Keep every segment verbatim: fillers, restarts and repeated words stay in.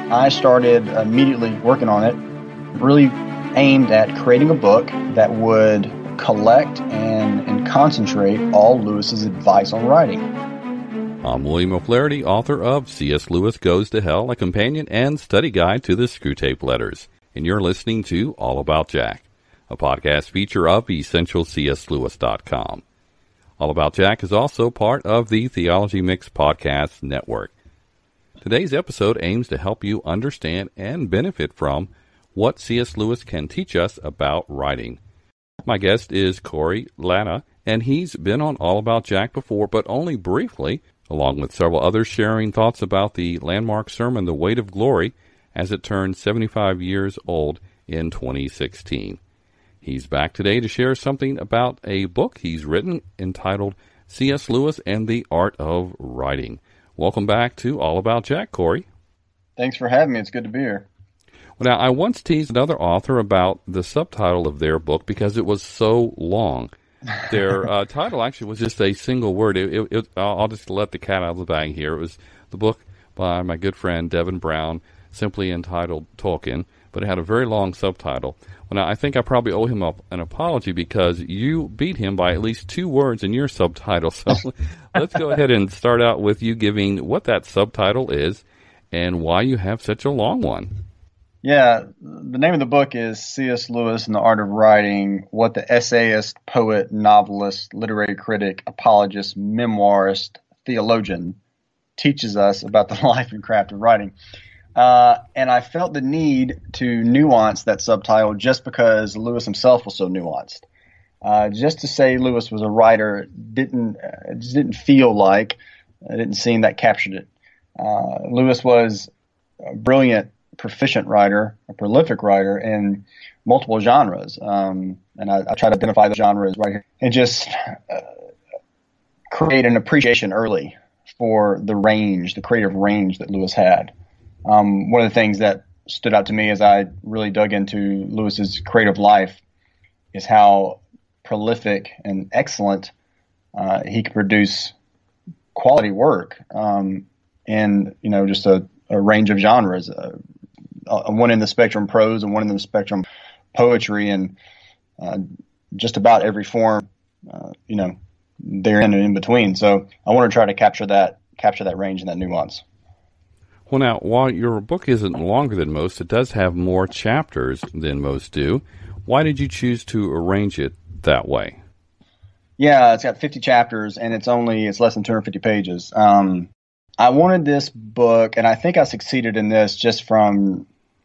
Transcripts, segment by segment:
I started immediately working on it, really aimed at creating a book that would collect and, and concentrate all Lewis's advice on writing. I'm William O'Flaherty, author of C S. Lewis Goes to Hell, a companion and study guide to the Screwtape Letters. And you're listening to All About Jack, a podcast feature of essential c s lewis dot com. All About Jack is also part of the Theology Mix Podcast Network. Today's episode aims to help you understand and benefit from what C S. Lewis can teach us about writing. My guest is Corey Latta, and he's been on All About Jack before, but only briefly, along with several others sharing thoughts about the landmark sermon, The Weight of Glory, as it turned seventy-five years old in twenty sixteen. He's back today to share something about a book he's written entitled C S. Lewis and the Art of Writing. Welcome back to All About Jack, Corey. Thanks for having me. It's good to be here. Well, now, I once teased another author about the subtitle of their book because it was so long. Their uh, title actually was just a single word. It, it, it, I'll just let the cat out of the bag here. It was the book by my good friend Devin Brown, simply entitled Tolkien, but it had a very long subtitle. Well, now, I think I probably owe him up an apology because you beat him by at least two words in your subtitle. So let's go ahead and start out with you giving what that subtitle is and why you have such a long one. Yeah, the name of the book is C S. Lewis and the Art of Writing, what the essayist, poet, novelist, literary critic, apologist, memoirist, theologian teaches us about the life and craft of writing. Uh, and I felt the need to nuance that subtitle just because Lewis himself was so nuanced. Uh, just to say Lewis was a writer didn't uh, just didn't feel like, it didn't seem that captured it. Uh, Lewis was a brilliant, proficient writer, a prolific writer in multiple genres. Um, and I, I try to identify the genres right here and just uh, create an appreciation early for the range, the creative range that Lewis had. Um, one of the things that stood out to me as I really dug into Lewis's creative life is how prolific and excellent uh, he could produce quality work um, in, you know, just a, a range of genres. Uh, Uh, one in the spectrum prose and one in the spectrum poetry, and uh, just about every form, uh, you know, therein and in between. So I want to try to capture that, capture that range and that nuance. Well, now, while your book isn't longer than most, it does have more chapters than most do. Why did you choose to arrange it that way? Yeah, it's got fifty chapters, and it's only, it's less than two hundred fifty pages. Um, I wanted this book, and I think I succeeded in this just from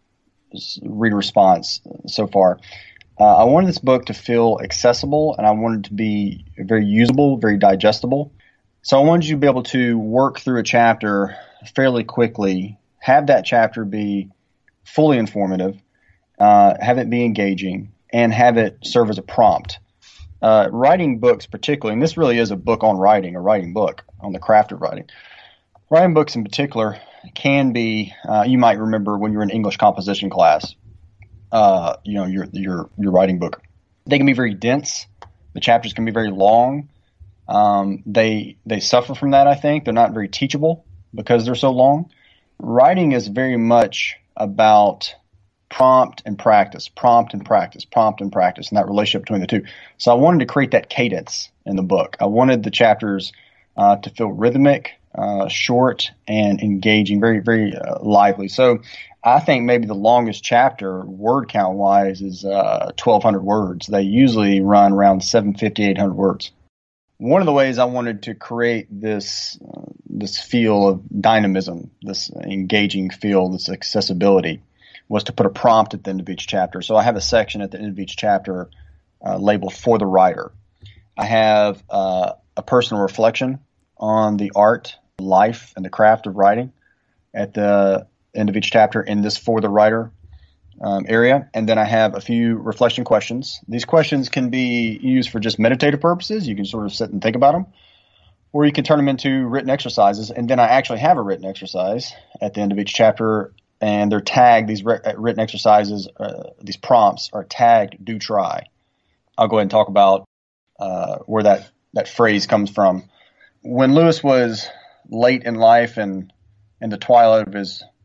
reader response so far. Uh, I wanted this book to feel accessible, and I wanted it to be very usable, very digestible. So I wanted you to be able to work through a chapter fairly quickly, have that chapter be fully informative, uh, have it be engaging, and have it serve as a prompt. Uh, writing books particularly, and this really is a book on writing, a writing book on the craft of writing. Writing books in particular can be, uh, you might remember when you were in English composition class, uh, you know, your, your, your writing book. They can be very dense. The chapters can be very long. Um, they, they suffer from that, I think. They're not very teachable because they're so long. Writing is very much about prompt and practice, prompt and practice, prompt and practice, and that relationship between the two. So I wanted to create that cadence in the book. I wanted the chapters uh, to feel rhythmic, Uh, short and engaging, very, very uh, lively. So I think maybe the longest chapter, word count wise, is uh, twelve hundred words. They usually run around seven fifty, eight hundred words. One of the ways I wanted to create this uh, this feel of dynamism, this engaging feel, this accessibility, was to put a prompt at the end of each chapter. So I have a section at the end of each chapter uh, labeled For the Writer. I have uh, a personal reflection on the art, life, and the craft of writing at the end of each chapter in this For the Writer um, area. And then I have a few reflection questions. These questions can be used for just meditative purposes. You can sort of sit and think about them, or you can turn them into written exercises. And then I actually have a written exercise at the end of each chapter, and they're tagged, these re- written exercises, uh, these prompts are tagged, do try. I'll go ahead and talk about uh, where that, that phrase comes from. When Lewis was late in life and in the twilight of his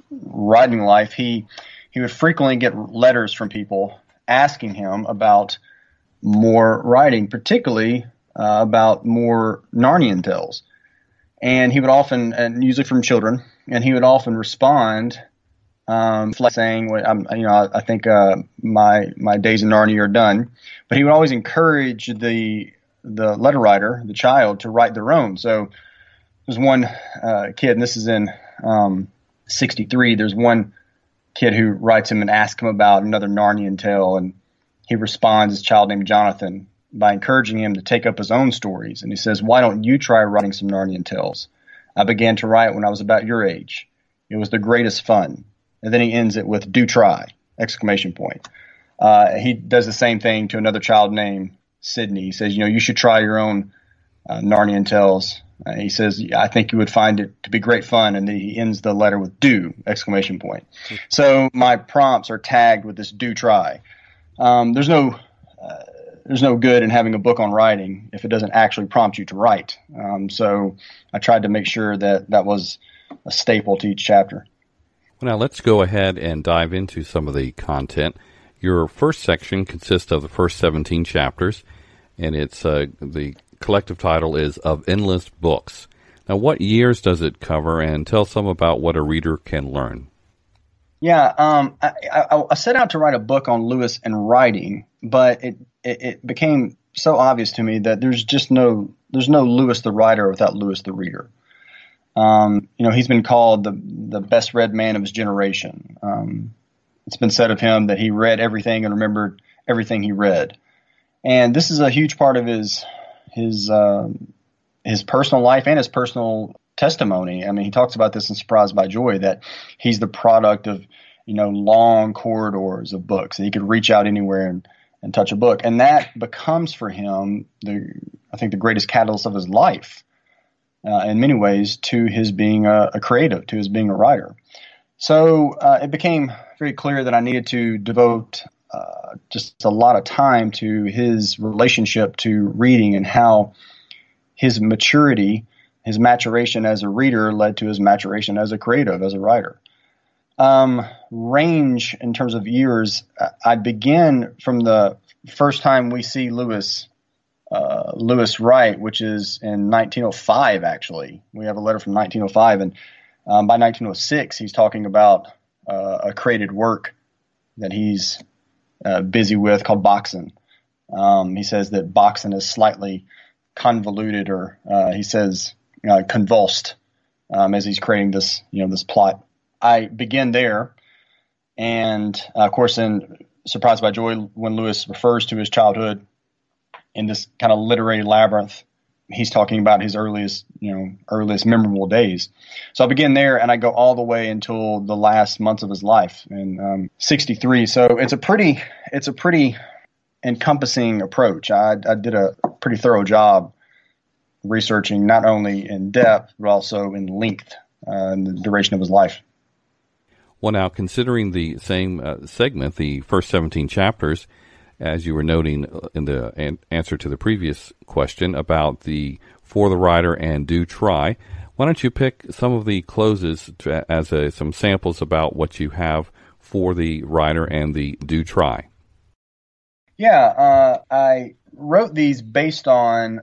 writing life, he he would frequently get letters from people asking him about more writing, particularly uh, about more Narnian tales. And he would often, and usually from children, and he would often respond, um, like saying, well, I'm, you know, I, I think uh, my my days in Narnia are done. But he would always encourage the the letter writer, the child, to write their own. So there's one uh, kid, and this is in um, sixty-three. There's one kid who writes him and asks him about another Narnian tale, and he responds, this child named Jonathan, by encouraging him to take up his own stories. And he says, "Why don't you try writing some Narnian tales? I began to write when I was about your age. It was the greatest fun." And then he ends it with "do try!" exclamation point. Uh, he does the same thing to another child named Sydney. He says, you know, you should try your own uh, Narnian tales. Uh, he says, I think you would find it to be great fun. And then he ends the letter with "do!" exclamation point. So my prompts are tagged with this "do try." Um, there's no uh, there's no good in having a book on writing if it doesn't actually prompt you to write. Um, so I tried to make sure that that was a staple to each chapter. Well, now let's go ahead and dive into some of the content. Your first section consists of the first seventeen chapters, and it's uh, the collective title is Of Endless Books. Now, what years does it cover, and tell some about what a reader can learn? Yeah, um, I, I, I set out to write a book on Lewis and writing, but it, it, it became so obvious to me that there's just no there's no Lewis the writer without Lewis the reader. Um, you know, he's been called the the best read man of his generation. Um, it's been said of him that he read everything and remembered everything he read, and this is a huge part of his his uh, his personal life and his personal testimony. I mean, he talks about this in Surprised by Joy, that he's the product of, you know, long corridors of books. He could reach out anywhere and, and touch a book. And that becomes for him, the I think, the greatest catalyst of his life, uh, in many ways, to his being a, a creative, to his being a writer. So uh, it became very clear that I needed to devote uh, just a lot of time to his relationship to reading and how his maturity, his maturation as a reader led to his maturation as a creative, as a writer. Um, range in terms of years, I begin from the first time we see Lewis uh, Lewis write, which is in nineteen oh five, actually. We have a letter from nineteen oh five, and um, by nineteen oh six, he's talking about uh, a created work that he's uh, busy with called Boxen. Um, he says that Boxen is slightly convoluted, or uh, he says uh, convulsed, um, as he's creating this, you know, this plot. I begin there, and uh, of course, in Surprised by Joy, when Lewis refers to his childhood in this kind of literary labyrinth, he's talking about his earliest, you know, earliest memorable days. So I begin there, and I go all the way until the last months of his life in um, sixty-three. So it's a pretty, it's a pretty encompassing approach. I, I did a pretty thorough job researching, not only in depth but also in length, uh, and the duration of his life. Well, now, considering the same uh, segment, the first seventeen chapters, as you were noting in the an- answer to the previous question about the for the writer and do try, why don't you pick some of the closes to, as a, some samples about what you have for the writer and the do try? Yeah, uh, I wrote these based on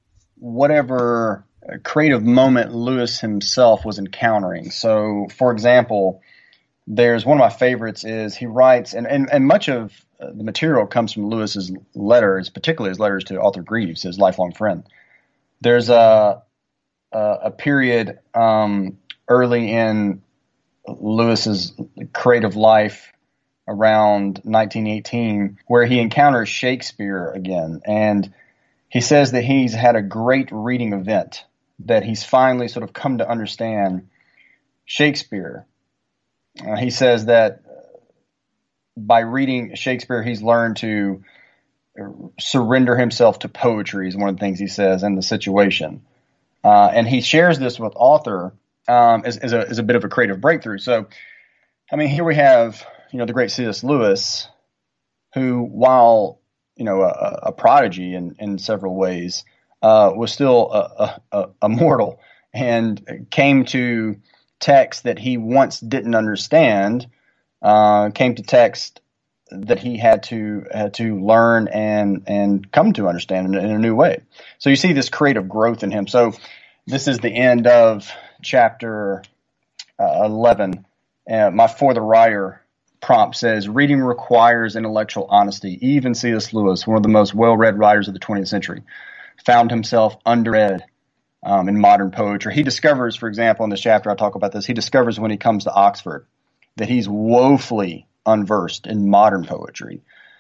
whatever creative moment Lewis himself was encountering. So, for example, there's one of my favorites is he writes, and, and, and much of the material comes from Lewis's letters, particularly his letters to Arthur Greeves, his lifelong friend. There's a a, a period um, early in Lewis's creative life around nineteen eighteen where he encounters Shakespeare again, and he says that he's had a great reading event, that he's finally sort of come to understand Shakespeare. Uh, he says that by reading Shakespeare, he's learned to surrender himself to poetry, is one of the things he says in the situation. Uh, and he shares this with Arthur um, as, as, a, as a bit of a creative breakthrough. So, I mean, here we have, you know, the great C S. Lewis, who, while, you know, a, a prodigy in, in several ways, uh, was still a, a, a mortal, and came to text that he once didn't understand uh, came to text that he had to had to learn and and come to understand in, in a new way. So you see this creative growth in him. So this is the end of chapter uh, eleven. Uh, my For the Writer prompt says, reading requires intellectual honesty. Even C S. Lewis, one of the most well-read writers of the twentieth century, found himself underread um, in modern poetry. He discovers, for example, in this chapter, I talk about this, he discovers when he comes to Oxford that he's woefully unversed in modern poetry.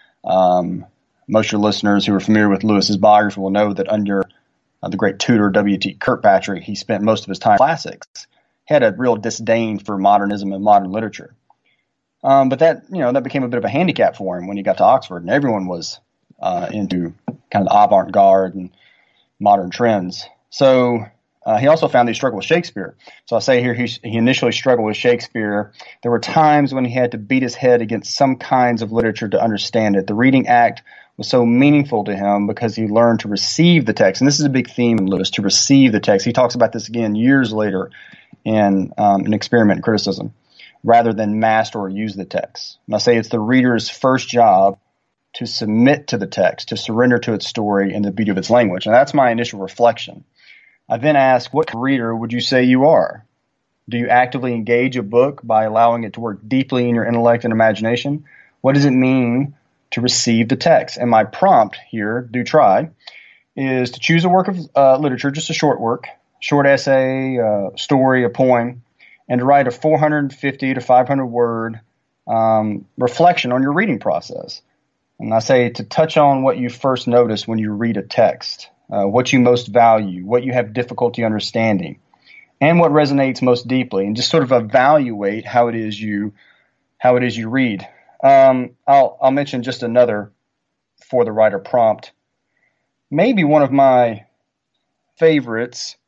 Um, most of your listeners who are familiar with Lewis's biography will know that under uh, the great tutor W T Kirkpatrick, he spent most of his time in classics. He had a real disdain for modernism and modern literature. Um, but that, you know, that became a bit of a handicap for him when he got to Oxford, and everyone was uh, into kind of the avant-garde and modern trends. So uh, he also found that he struggled with Shakespeare. So I say here he, he initially struggled with Shakespeare. There were times when he had to beat his head against some kinds of literature to understand it. The reading act was so meaningful to him because he learned to receive the text. And this is a big theme in Lewis, to receive the text. He talks about this again years later in um, an Experiment in Criticism, rather than master or use the text. And I say it's the reader's first job to submit to the text, to surrender to its story and the beauty of its language. And that's my initial reflection. I then ask, what reader would you say you are? Do you actively engage a book by allowing it to work deeply in your intellect and imagination? What does it mean to receive the text? And my prompt here, do try, is to choose a work of uh, literature, just a short work, short essay, uh, story, a poem, and to write a four hundred fifty to five hundred word um, reflection on your reading process. And I say to touch on what you first notice when you read a text, uh, what you most value, what you have difficulty understanding, and what resonates most deeply, and just sort of evaluate how it is you how it is you read. Um, I'll I'll mention just another For the Writer prompt. Maybe one of my favorites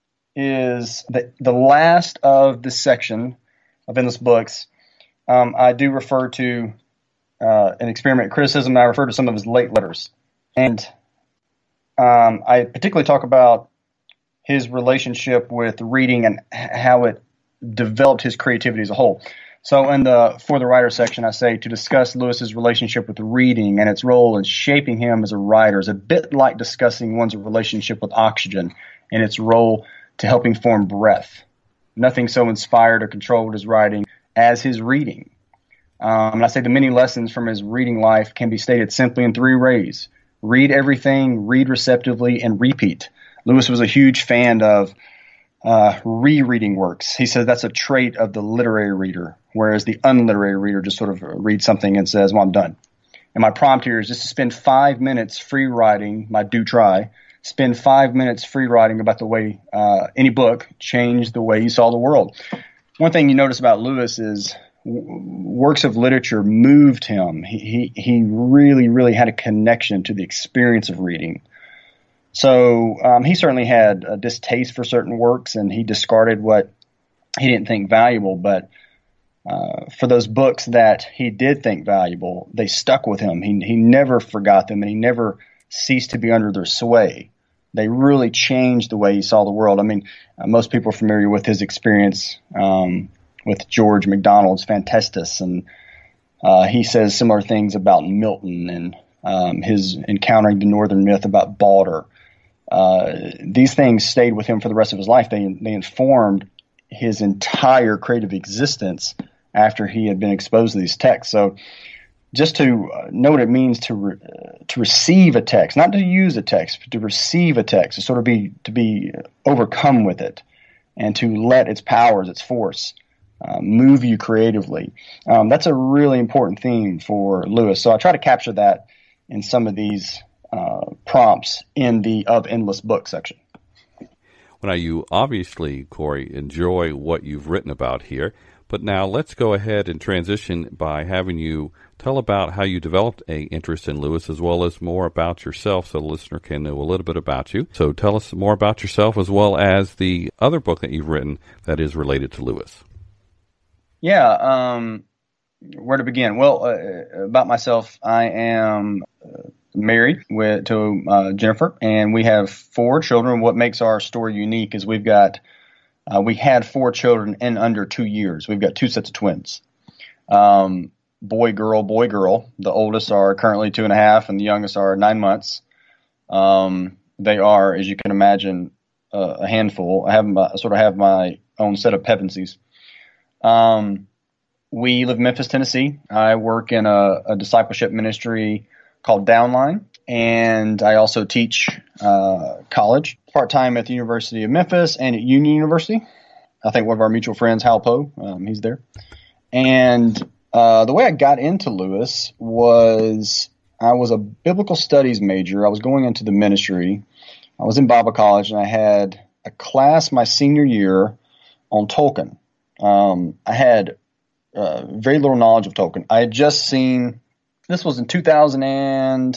is the, the last of this section of Endless Books. Um, I do refer to uh, an Experiment in Criticism. I refer to some of his late letters. And um, I particularly talk about his relationship with reading and how it developed his creativity as a whole. So in the For the Writer section, I say to discuss Lewis's relationship with reading and its role in shaping him as a writer is a bit like discussing one's relationship with oxygen and its role to helping form breath. Nothing so inspired or controlled his writing as his reading. Um, and I say the many lessons from his reading life can be stated simply in three ways. Read everything, read receptively, and repeat. Lewis was a huge fan of uh, rereading works. He says that's a trait of the literary reader, whereas the unliterary reader just sort of reads something and says, well, I'm done. And my prompt here is just to spend five minutes free writing, my do try, spend five minutes free writing about the way uh, any book changed the way you saw the world. One thing you notice about Lewis is w- works of literature moved him. He, he he really, really had a connection to the experience of reading. So um, he certainly had a distaste for certain works, and he discarded what he didn't think valuable. But uh, for those books that he did think valuable, they stuck with him. He he never forgot them, and he never ceased to be under their sway. They really changed the way he saw the world. I mean, uh, most people are familiar with his experience um, with George MacDonald's Phantastus, and uh, he says similar things about Milton and um, his encountering the Northern myth about Balder. Uh, these things stayed with him for the rest of his life. They they informed his entire creative existence after he had been exposed to these texts. So just to know what it means to re, to receive a text, not to use a text, but to receive a text, to sort of be to be overcome with it, and to let its powers, its force, uh, move you creatively. Um, that's a really important theme for Lewis. So I try to capture that in some of these uh, prompts in the Of Endless Books section. Well, now you obviously, Corey, enjoy what you've written about here. But now let's go ahead and transition by having you tell about how you developed a interest in Lewis, as well as more about yourself, so the listener can know a little bit about you. So tell us more about yourself, as well as the other book that you've written that is related to Lewis. Yeah, um, where to begin? Well, uh, about myself, I am uh, married with to uh, Jennifer, and we have four children. What makes our story unique is we've got Uh, we had four children in under two years. We've got two sets of twins. Um, boy, girl, boy, girl. The oldest are currently two and a half, and the youngest are nine months. Um, they are, as you can imagine, uh, a handful. I have my, I sort of have my own set of Pevensies. Um, we live in Memphis, Tennessee. I work in a, a discipleship ministry called Downline, and I also teach uh, college part-time at the University of Memphis and at Union University. I think one of our mutual friends, Hal Poe, um, he's there. And uh, the way I got into Lewis was I was a biblical studies major. I was going into the ministry. I was in Bible college, and I had a class my senior year on Tolkien. Um, I had uh, very little knowledge of Tolkien. I had just seen, this was in two thousand and,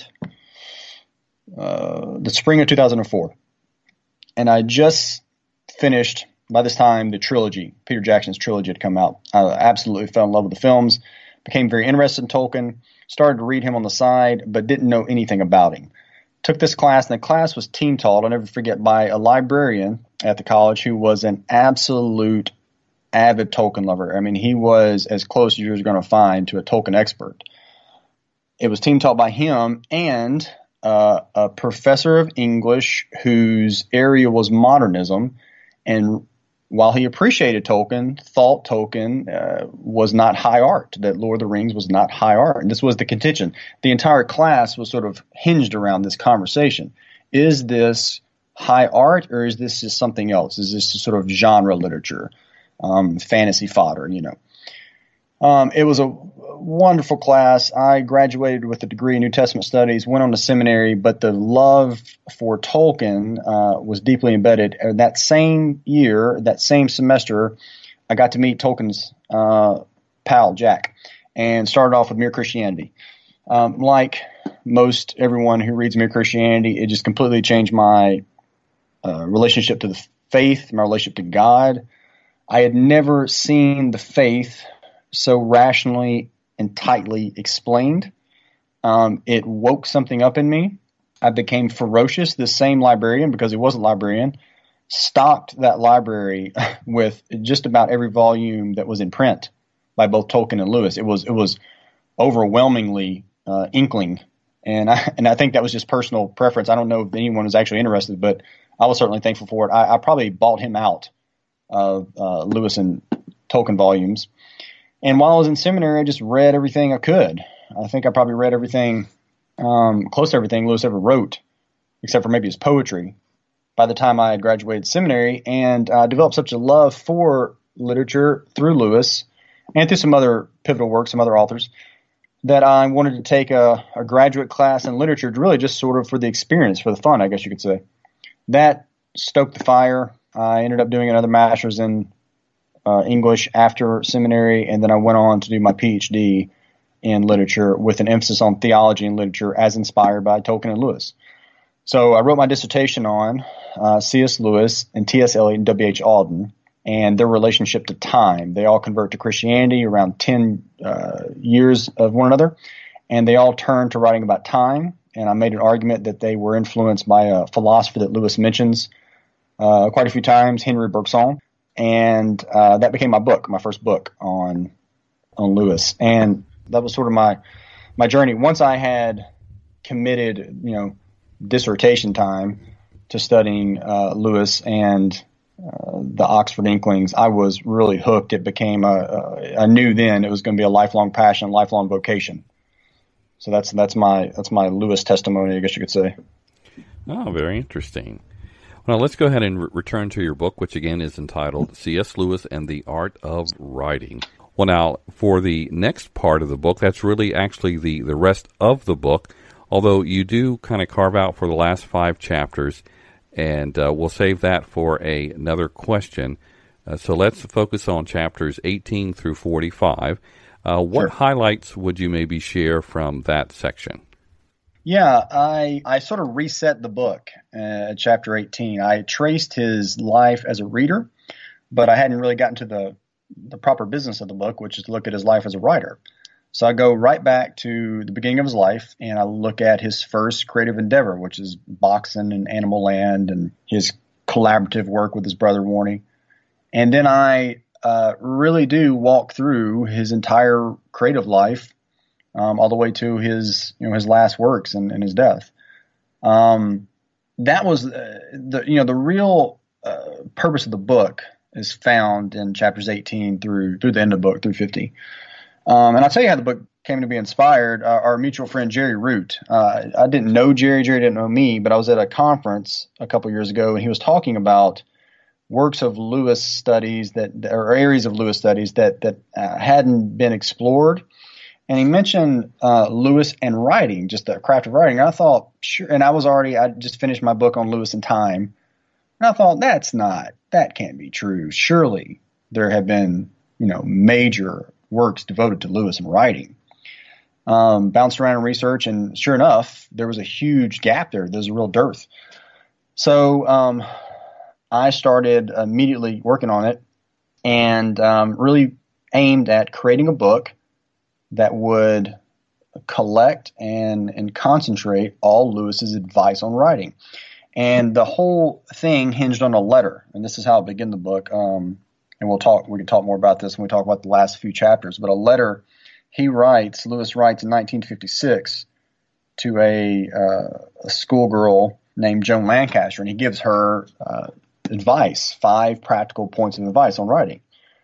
uh, the spring of two thousand four. And I just finished, by this time, the trilogy. Peter Jackson's trilogy had come out. I absolutely fell in love with the films, became very interested in Tolkien, started to read him on the side, but didn't know anything about him. Took this class, and the class was team taught, I'll never forget, by a librarian at the college who was an absolute avid Tolkien lover. I mean, he was as close as you were going to find to a Tolkien expert. It was team taught by him and uh, a professor of English whose area was modernism. And while he appreciated Tolkien, thought Tolkien uh, was not high art, that Lord of the Rings was not high art. And this was the contention. The entire class was sort of hinged around this conversation. Is this high art, or is this just something else? Is this sort of genre literature, um, fantasy fodder, you know? Um, it was a wonderful class. I graduated with a degree in New Testament studies, went on to seminary, but the love for Tolkien uh, was deeply embedded. And that same year, that same semester, I got to meet Tolkien's uh, pal, Jack, and started off with Mere Christianity. Um, like most everyone who reads Mere Christianity, it just completely changed my uh, relationship to the faith, my relationship to God. I had never seen the faith so rationally and tightly explained. Um, it woke something up in me. I became ferocious. This same librarian, because he was a librarian, stocked that library with just about every volume that was in print by both Tolkien and Lewis. It was it was overwhelmingly uh, inkling, and I and I think that was just personal preference. I don't know if anyone was actually interested, but I was certainly thankful for it. I, I probably bought him out of uh, Lewis and Tolkien volumes. And while I was in seminary, I just read everything I could. I think I probably read everything, um, close to everything Lewis ever wrote, except for maybe his poetry, by the time I had graduated seminary, and uh, developed such a love for literature through Lewis and through some other pivotal works, some other authors, that I wanted to take a, a graduate class in literature, to really just sort of for the experience, for the fun, I guess you could say. That stoked the fire. I ended up doing another master's in Uh, English after seminary, and then I went on to do my P H D in literature with an emphasis on theology and literature as inspired by Tolkien and Lewis. So I wrote my dissertation on uh, C S Lewis and T S Eliot and W H Auden and their relationship to time. They all convert to Christianity around ten uh, years of one another, and they all turned to writing about time, and I made an argument that they were influenced by a philosopher that Lewis mentions uh, quite a few times, Henry Bergson. And uh, that became my book, my first book on on Lewis. And that was sort of my my journey. Once I had committed, you know, dissertation time to studying uh, Lewis and uh, the Oxford Inklings, I was really hooked. It became a, a I knew then it was going to be a lifelong passion, lifelong vocation. So that's that's my that's my Lewis testimony, I guess you could say. Oh, very interesting. Now, let's go ahead and re- return to your book, which again is entitled C S Lewis and the Art of Writing. Well, now, for the next part of the book, that's really actually the, the rest of the book, although you do kind of carve out for the last five chapters, and uh, we'll save that for a, another question. Uh, so let's focus on chapters eighteen through forty-five. Uh, what Sure. highlights would you maybe share from that section? Yeah, I I sort of reset the book uh, at chapter eighteen. I traced his life as a reader, but I hadn't really gotten to the the proper business of the book, which is to look at his life as a writer. So I go right back to the beginning of his life, and I look at his first creative endeavor, which is boxing and Animal Land and his collaborative work with his brother Warnie. And then I uh, really do walk through his entire creative life, um, all the way to his, you know, his last works and, and his death. Um, that was uh, the, you know, the real uh, purpose of the book is found in chapters eighteen through through the end of the book, through fifty. Um, and I'll tell you how the book came to be inspired. Uh, our mutual friend Jerry Root. Uh, I didn't know Jerry. Jerry didn't know me, but I was at a conference a couple years ago, and he was talking about works of Lewis studies that, or areas of Lewis studies that that uh, hadn't been explored. And he mentioned uh, Lewis and writing, just the craft of writing. And I thought, sure. And I was already, I just finished my book on Lewis and time. And I thought, that's not, that can't be true. Surely there have been, you know, major works devoted to Lewis and writing. Um, bounced around in research, and sure enough, there was a huge gap there. There's a real dearth. So um, I started immediately working on it, and um, really aimed at creating a book that would collect and, and concentrate all Lewis's advice on writing. And the whole thing hinged on a letter. And this is how I begin the book. Um, and we'll talk, we can talk more about this when we talk about the last few chapters, but a letter he writes, Lewis writes in nineteen fifty-six to a, uh, a schoolgirl named Joan Lancaster. And he gives her uh, advice, five practical points of advice on writing.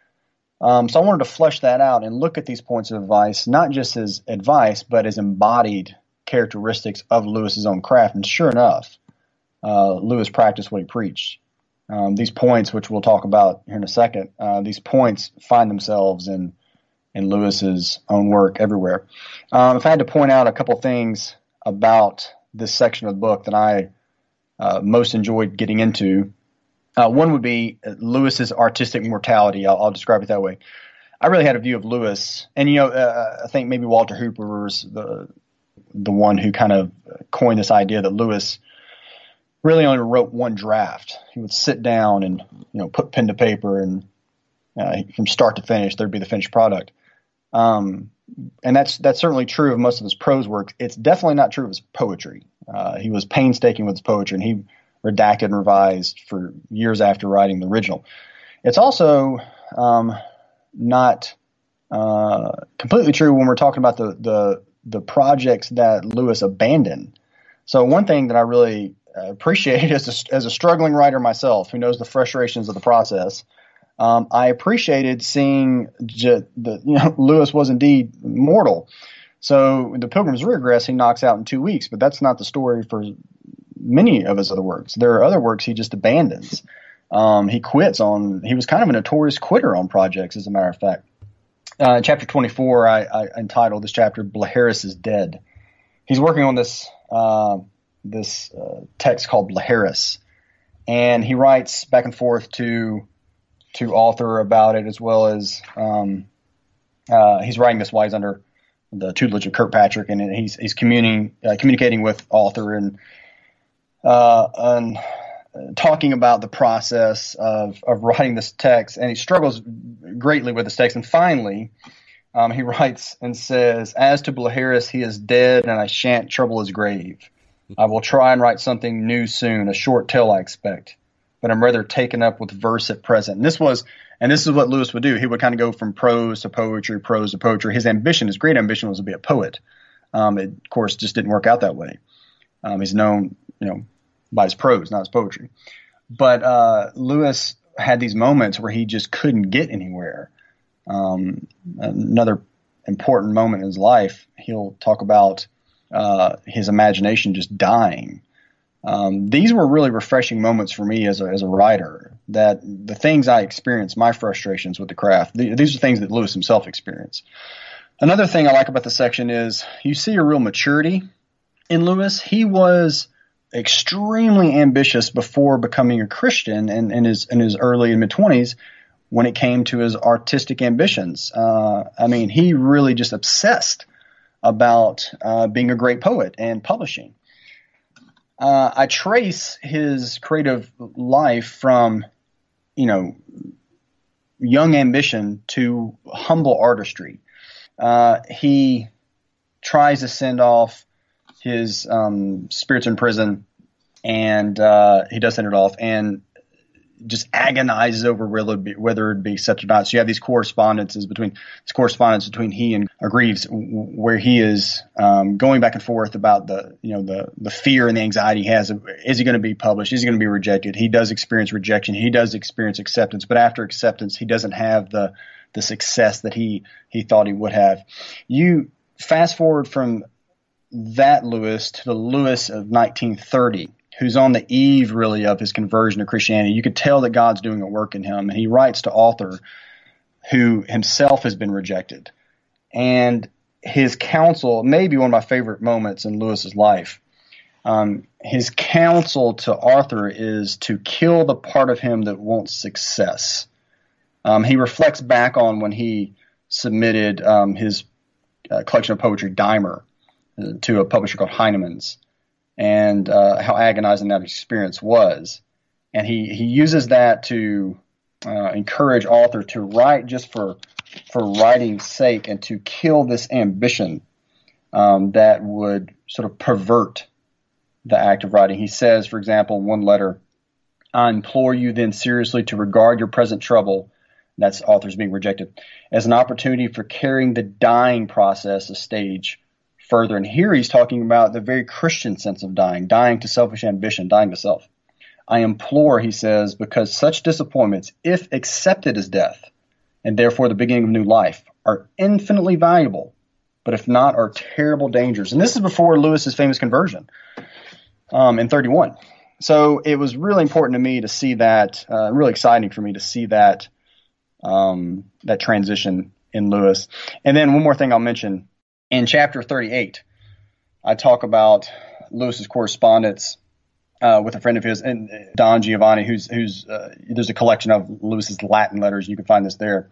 Um, so I wanted to flesh that out and look at these points of advice, not just as advice, but as embodied characteristics of Lewis's own craft. And sure enough, uh, Lewis practiced what he preached. Um, these points, which we'll talk about here in a second, uh, these points find themselves in in Lewis's own work everywhere. Um, if I had to point out a couple things about this section of the book that I uh, most enjoyed getting into, Uh, one would be Lewis's artistic mortality. I'll, I'll describe it that way. I really had a view of Lewis, and you know, uh, I think maybe Walter Hooper was the the one who kind of coined this idea that Lewis really only wrote one draft. He would sit down and you know put pen to paper, and uh, from start to finish, there'd be the finished product. Um, and that's that's certainly true of most of his prose work. It's definitely not true of his poetry. Uh, he was painstaking with his poetry, and he redacted and revised for years after writing the original. It's also um, not uh, completely true when we're talking about the, the the projects that Lewis abandoned. So one thing that I really appreciate as a, as a struggling writer myself, who knows the frustrations of the process, um, I appreciated seeing j- that you know Lewis was indeed mortal. So the Pilgrim's Progress he knocks out in two weeks, but that's not the story for many of his other works. There are other works he just abandons. Um, he quits on, he was kind of a notorious quitter on projects, as a matter of fact. Uh, chapter twenty-four, I, I entitled this chapter, Blaheris is Dead. He's working on this, uh, this uh, text called Blaheris, and he writes back and forth to, to author about it, as well as um, uh, he's writing this while he's under the tutelage of Kirkpatrick, and he's, he's communing, uh, communicating with author and Uh, and talking about the process of, of writing this text, and he struggles greatly with this text. And finally, um, he writes and says, "As to Blaheris, he is dead, and I shan't trouble his grave. I will try and write something new soon, a short tale I expect, but I'm rather taken up with verse at present." And this was, and this is what Lewis would do. He would kind of go from prose to poetry, prose to poetry. His ambition, his great ambition, was to be a poet. Um, it, of course, just didn't work out that way. Um, he's known, you know, by his prose, not his poetry. But uh, Lewis had these moments where he just couldn't get anywhere. Um, another important moment in his life, he'll talk about uh, his imagination just dying. Um, these were really refreshing moments for me as a, as a writer, that the things I experienced, my frustrations with the craft, th- these are things that Lewis himself experienced. Another thing I like about the section is you see a real maturity in Lewis. He was extremely ambitious before becoming a Christian in, in his in his early and mid twenties when it came to his artistic ambitions. Uh, I mean, he really just obsessed about uh, being a great poet and publishing. Uh, I trace his creative life from, you know, young ambition to humble artistry. Uh, he tries to send off his um, Spirits in Prison, and uh, he does send it off. And just agonizes over whether it be, whether it be accepted or not. So you have these correspondences between this correspondence between he and Greaves, where he is um, going back and forth about the you know the the fear and the anxiety he has of, is he going to be published? Is he going to be rejected? He does experience rejection. He does experience acceptance, but after acceptance, he doesn't have the the success that he he thought he would have. You fast forward from that Lewis to the Lewis of nineteen thirty, who's on the eve really of his conversion to Christianity. You could tell that God's doing a work in him, and he writes to Arthur, who himself has been rejected. And his counsel, maybe one of my favorite moments in Lewis's life, um, his counsel to Arthur is to kill the part of him that wants success. Um, he reflects back on when he submitted um, his uh, collection of poetry, Dimer, uh, to a publisher called Heinemann's, and uh, how agonizing that experience was. And he, he uses that to uh, encourage Arthur to write just for for writing's sake and to kill this ambition um, that would sort of pervert the act of writing. He says, for example, in one letter, I implore you then seriously to regard your present trouble, that's Arthur's being rejected, as an opportunity for carrying the dying process a stage further. And here he's talking about the very Christian sense of dying, dying to selfish ambition, dying to self. I implore, he says, because such disappointments, if accepted as death, and therefore the beginning of new life, are infinitely valuable, but if not, are terrible dangers. And this is before Lewis's famous conversion um, in thirty-one. So it was really important to me to see that, uh, really exciting for me to see that um, that transition in Lewis. And then one more thing I'll mention. In chapter thirty-eight, I talk about Lewis's correspondence uh, with a friend of his, and Don Giovanni, who's who's uh, there's a collection of Lewis's Latin letters. You can find this there,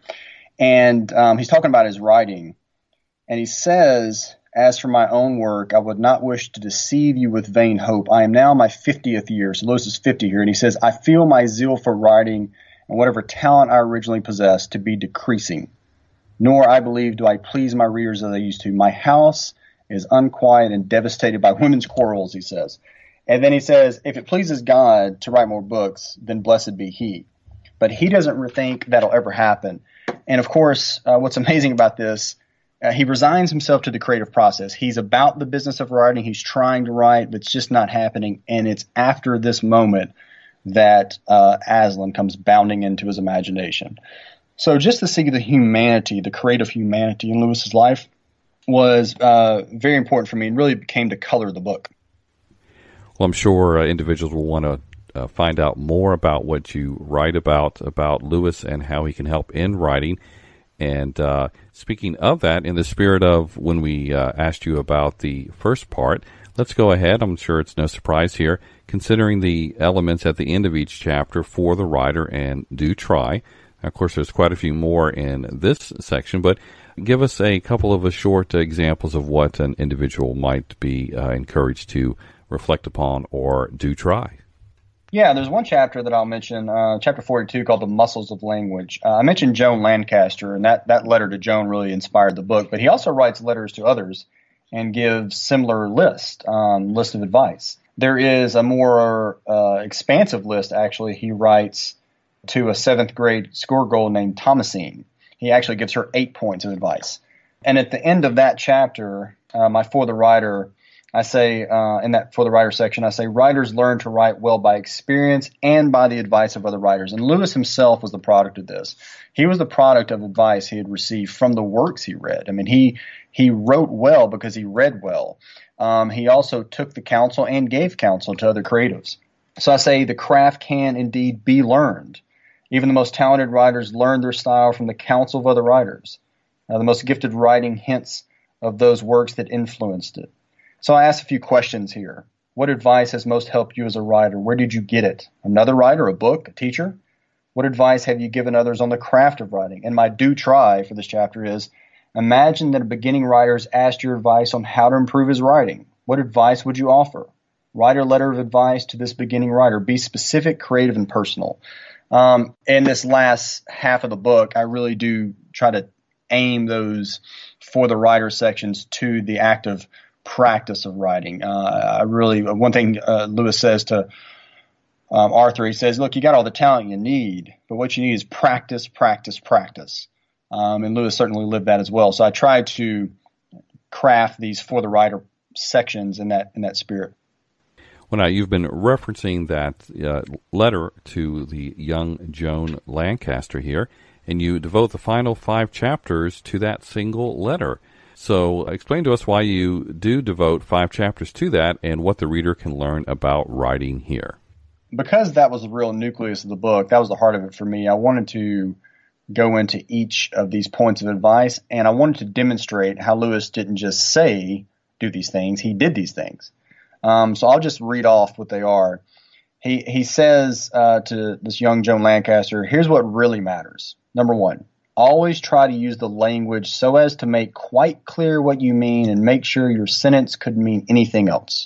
and um, he's talking about his writing, and he says, "As for my own work, I would not wish to deceive you with vain hope. I am now in my fiftieth year." So Lewis is fifty here, and he says, "I feel my zeal for writing and whatever talent I originally possessed to be decreasing. Nor, I believe, do I please my readers as I used to. My house is unquiet and devastated by women's quarrels," he says. And then he says, if it pleases God to write more books, then blessed be he. But he doesn't think that'll ever happen. And of course, uh, what's amazing about this, uh, he resigns himself to the creative process. He's about the business of writing. He's trying to write, but it's just not happening. And it's after this moment that uh, Aslan comes bounding into his imagination. So just to see the humanity, the creative humanity in Lewis's life was uh, very important for me and really came to color the book. Well, I'm sure uh, individuals will want to uh, find out more about what you write about, about Lewis and how he can help in writing. And uh, speaking of that, in the spirit of when we uh, asked you about the first part, let's go ahead. I'm sure it's no surprise here, considering the elements at the end of each chapter for the writer and do try. Of course, there's quite a few more in this section, but give us a couple of uh, short examples of what an individual might be uh, encouraged to reflect upon or do try. Yeah, there's one chapter that I'll mention, uh, chapter forty-two, called The Muscles of Language. Uh, I mentioned Joan Lancaster, and that, that letter to Joan really inspired the book, but he also writes letters to others and gives similar list, um, list of advice. There is a more uh, expansive list, actually, he writes to a seventh grade schoolgirl named Thomasine. He actually gives her eight points of advice. And at the end of that chapter, uh, my For the Writer, I say, uh, in that For the Writer section, I say, writers learn to write well by experience and by the advice of other writers. And Lewis himself was the product of this. He was the product of advice he had received from the works he read. I mean, he he wrote well because he read well. Um, he also took the counsel and gave counsel to other creatives. So I say the craft can indeed be learned. Even the most talented writers learn their style from the counsel of other writers. Uh, the most gifted writing hints of those works that influenced it. So I asked a few questions here. What advice has most helped you as a writer? Where did you get it? Another writer, a book, a teacher? What advice have you given others on the craft of writing? And my do try for this chapter is, imagine that a beginning writer has asked your advice on how to improve his writing. What advice would you offer? Write a letter of advice to this beginning writer. Be specific, creative, and personal. Um, in this last half of the book, I really do try to aim those For the Writer sections to the active practice of writing. Uh, I really, one thing uh, Lewis says to um, Arthur. He says, look, you got all the talent you need, but what you need is practice, practice, practice. Um, and Lewis certainly lived that as well. So I tried to craft these for the writer sections in that in that spirit. Well, now you've been referencing that uh, letter to the young Joan Lancaster here, and you devote the final five chapters to that single letter. So explain to us why you do devote five chapters to that and what the reader can learn about writing here. Because that was the real nucleus of the book, that was the heart of it for me. I wanted to go into each of these points of advice, and I wanted to demonstrate how Lewis didn't just say, do these things, he did these things. Um, so I'll just read off what they are. He he says uh, to this young Joan Lancaster, here's what really matters. Number one, always try to use the language so as to make quite clear what you mean and make sure your sentence could mean anything else.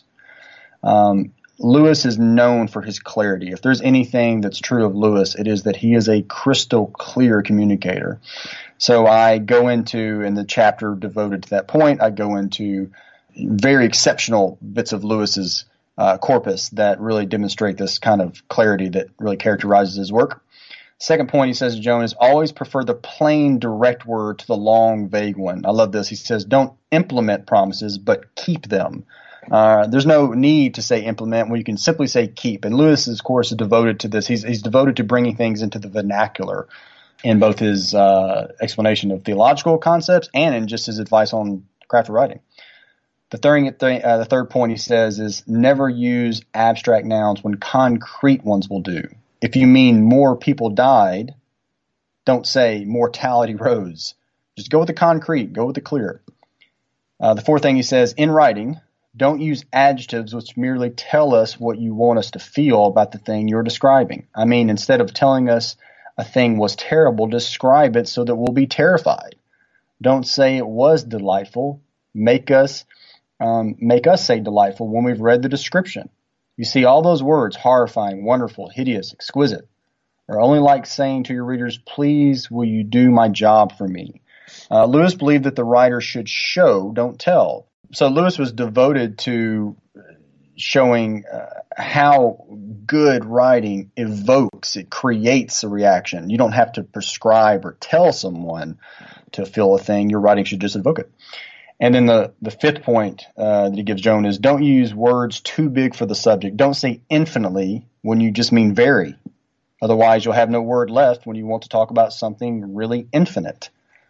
Um, Lewis is known for his clarity. If there's anything that's true of Lewis, it is that he is a crystal clear communicator. So I go into, in the chapter devoted to that point, I go into very exceptional bits of Lewis's uh, corpus that really demonstrate this kind of clarity that really characterizes his work. Second point, he says to Joan, is always prefer the plain, direct word to the long, vague one. I love this. He says, don't implement promises, but keep them. Uh, there's no need to say implement when you can simply say keep. And Lewis, of course, is devoted to this. He's, he's devoted to bringing things into the vernacular in both his uh, explanation of theological concepts and in just his advice on craft of writing. The third, uh, the third point he says is never use abstract nouns when concrete ones will do. If you mean more people died, don't say mortality rose. Just go with the concrete, go with the clear. Uh, the fourth thing he says, in writing, don't use adjectives which merely tell us what you want us to feel about the thing you're describing. I mean, instead of telling us a thing was terrible, describe it so that we'll be terrified. Don't say it was delightful. Make us um, make us say delightful when we've read the description. You see, all those words, horrifying, wonderful, hideous, exquisite, are only like saying to your readers, please, will you do my job for me? Uh, Lewis believed that the writer should show, don't tell. So Lewis was devoted to showing uh, how good writing evokes, it creates a reaction. You don't have to prescribe or tell someone to feel a thing. Your writing should just evoke it. And then the, the fifth point uh, that he gives Joan is don't use words too big for the subject. Don't say infinitely when you just mean very. Otherwise, you'll have no word left when you want to talk about something really infinite.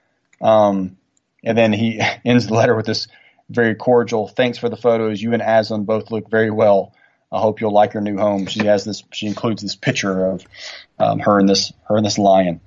Um, and then he ends the letter with this very cordial, thanks for the photos. You and Aslan both look very well. I hope you'll like your new home. She has this. She includes this picture of um, her and this her and this lion.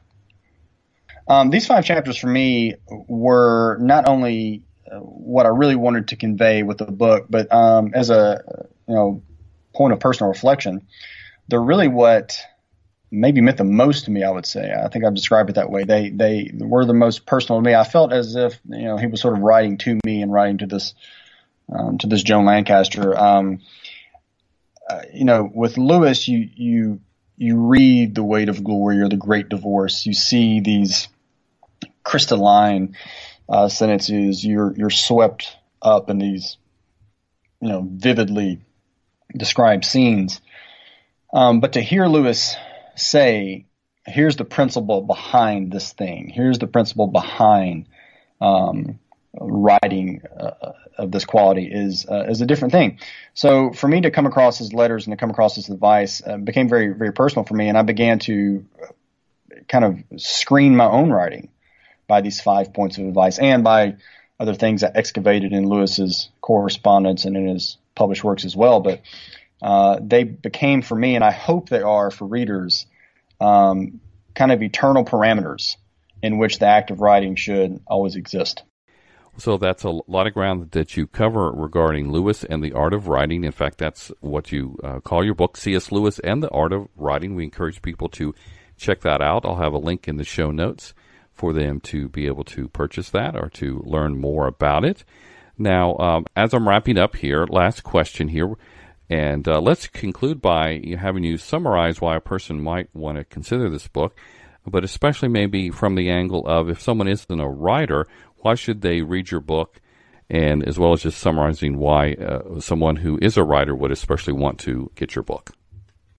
Um, these five chapters for me were not only uh, what I really wanted to convey with the book, but um, as a you know point of personal reflection, they're really what maybe meant the most to me, I would say. I think I've described it that way. They they were the most personal to me. I felt as if you know he was sort of writing to me and writing to this um, to this Joan Lancaster. Um, uh, you know, with Lewis, you you you read The Weight of Glory or The Great Divorce. You see these crystalline uh, sentences. You're you're swept up in these you know vividly described scenes. Um, but to hear Lewis say, here's the principle behind this thing. Here's the principle behind um, writing uh, of this quality is uh, is a different thing. So for me to come across his letters and to come across his advice uh, became very, very personal for me. And I began to kind of screen my own writing by these five points of advice and by other things I excavated in Lewis's correspondence and in his published works as well. But Uh, they became for me, and I hope they are for readers, um, kind of eternal parameters in which the act of writing should always exist. So that's a lot of ground that you cover regarding Lewis and the art of writing. In fact, that's what you uh, call your book, C S. Lewis and the Art of Writing. We encourage people to check that out. I'll have a link in the show notes for them to be able to purchase that or to learn more about it. Now, um, as I'm wrapping up here, last question here. And uh, let's conclude by having you summarize why a person might want to consider this book, but especially maybe from the angle of if someone isn't a writer, why should they read your book, and as well as just summarizing why uh, someone who is a writer would especially want to get your book.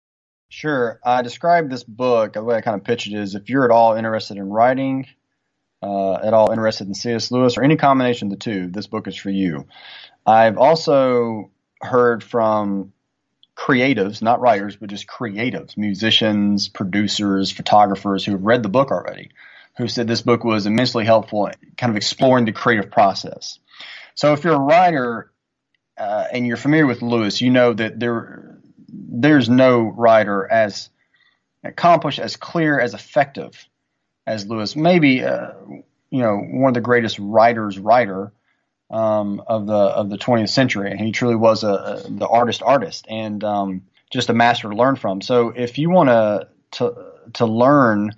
Sure. I described this book, the way I kind of pitch it is, if you're at all interested in writing, uh, at all interested in C S. Lewis, or any combination of the two, this book is for you. I've also heard from creatives, not writers, but just creatives, musicians, producers, photographers who have read the book already, who said this book was immensely helpful in kind of exploring the creative process. So if you're a writer uh, and you're familiar with Lewis, you know that there there's no writer as accomplished, as clear, as effective as Lewis. Maybe uh, you know one of the greatest writers writer um, of the of the twentieth century, and he truly was a, a the artist artist and um, just a master to learn from. So if you want to to to learn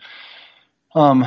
um,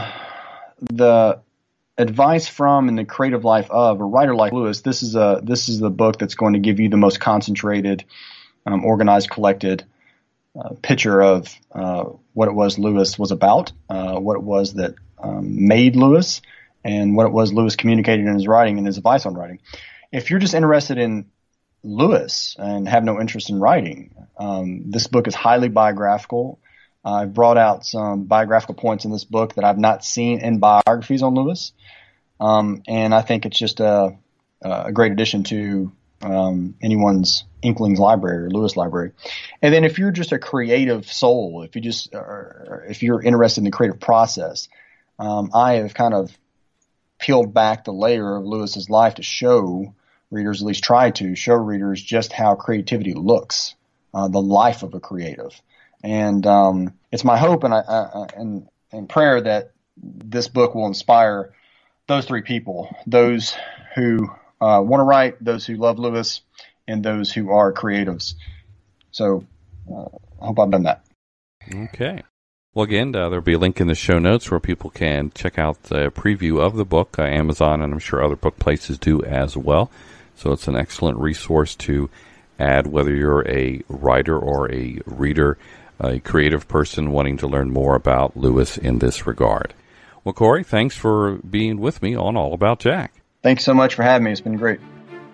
the advice from and the creative life of a writer like Lewis, this is a this is the book that's going to give you the most concentrated, um, organized, collected uh, picture of uh, what it was Lewis was about, uh, what it was that um, made Lewis, and what it was Lewis communicated in his writing and his advice on writing. If you're just interested in Lewis and have no interest in writing, um, this book is highly biographical. I've brought out some biographical points in this book that I've not seen in biographies on Lewis. Um, and I think it's just a, a great addition to um, anyone's Inklings library or Lewis library. And then if you're just a creative soul, if you just, or if you're interested in the creative process, um, I have kind of peeled back the layer of Lewis's life to show readers, at least try to show readers, just how creativity looks, uh, the life of a creative. And um, it's my hope and, I, I, and, and prayer that this book will inspire those three people, those who uh, want to write, those who love Lewis, and those who are creatives. So uh, I hope I've done that. Okay. Well, again, uh, there'll be a link in the show notes where people can check out a preview of the book. Uh, Amazon, and I'm sure other book places do as well. So it's an excellent resource to add, whether you're a writer or a reader, a creative person wanting to learn more about Lewis in this regard. Well, Corey, thanks for being with me on All About Jack. Thanks so much for having me. It's been great.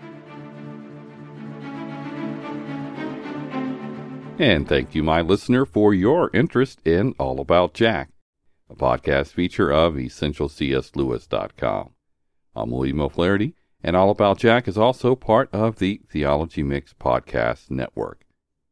And thank you, my listener, for your interest in All About Jack, a podcast feature of essential c s lewis dot com. I'm William O'Flaherty, and All About Jack is also part of the Theology Mix Podcast Network.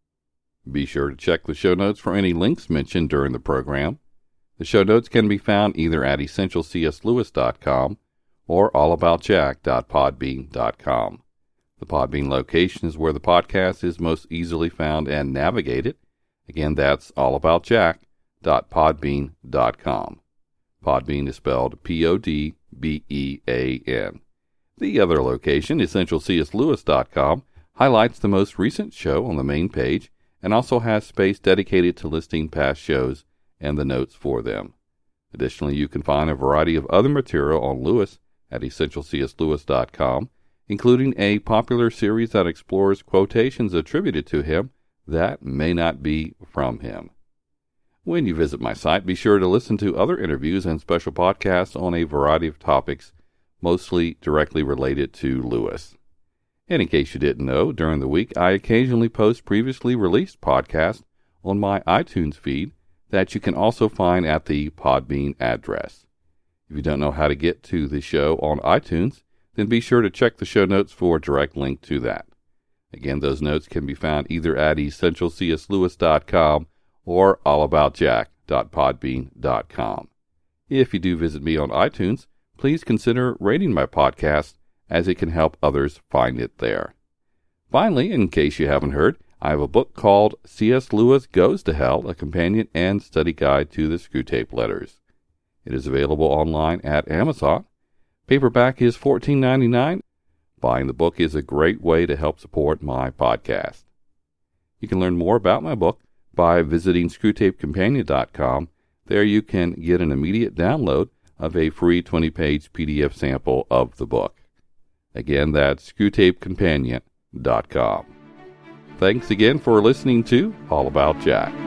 Be sure to check the show notes for any links mentioned during the program. The show notes can be found either at essential c s lewis dot com or all about jack dot podbean dot com. The Podbean location is where the podcast is most easily found and navigated. Again, that's all about jack dot podbean dot com. Podbean is spelled P O D B E A N. The other location, essential c s lewis dot com, highlights the most recent show on the main page and also has space dedicated to listing past shows and the notes for them. Additionally, you can find a variety of other material on Lewis at essential c s lewis dot com, including a popular series that explores quotations attributed to him that may not be from him. When you visit my site, be sure to listen to other interviews and special podcasts on a variety of topics, mostly directly related to Lewis. And in case you didn't know, during the week I occasionally post previously released podcasts on my iTunes feed that you can also find at the Podbean address. If you don't know how to get to the show on iTunes, then be sure to check the show notes for a direct link to that. Again, those notes can be found either at essential c s lewis dot com or all about jack dot podbean dot com. If you do visit me on iTunes, please consider rating my podcast, as it can help others find it there. Finally, in case you haven't heard, I have a book called C S. Lewis Goes to Hell, a companion and study guide to the Screwtape Letters. It is available online at Amazon. Paperback is fourteen ninety-nine dollars. Buying the book is a great way to help support my podcast. You can learn more about my book by visiting screwtape companion dot com. There you can get an immediate download of a free twenty-page P D F sample of the book. Again, that's screwtape companion dot com. Thanks again for listening to All About Jack.